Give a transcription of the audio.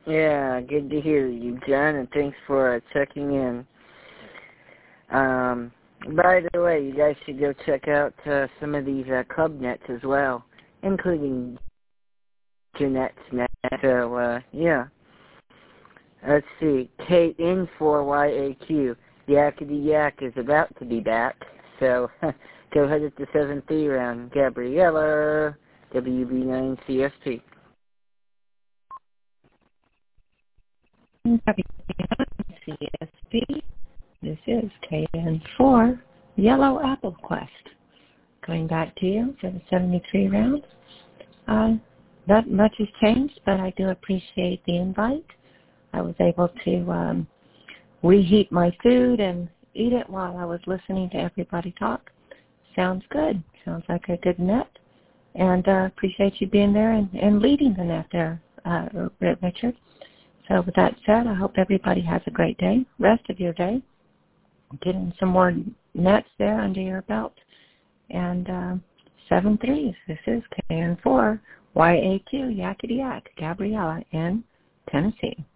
Yeah, good to hear you, John, and thanks for checking in. By the way, you guys should go check out some of these club nets as well, including Jeanette's net. So, yeah. Let's see. KN4YAQ. Yakety Yak is about to be back. So, go ahead at the 7-3 round. Gabriella, WB9CSP. WB9CSP. This is KN4 Yellow Apple Quest. Coming back to you for the 73 round. Not much has changed, but I do appreciate the invite. I was able to reheat my food and eat it while I was listening to everybody talk. Sounds good. Sounds like a good net. And appreciate you being there and leading the net there, Richard. So with that said, I hope everybody has a great day, rest of your day. Getting some more nets there under your belt. And 7-3, this is KN4 YAQ Yakety Yak, Gabriella in Tennessee.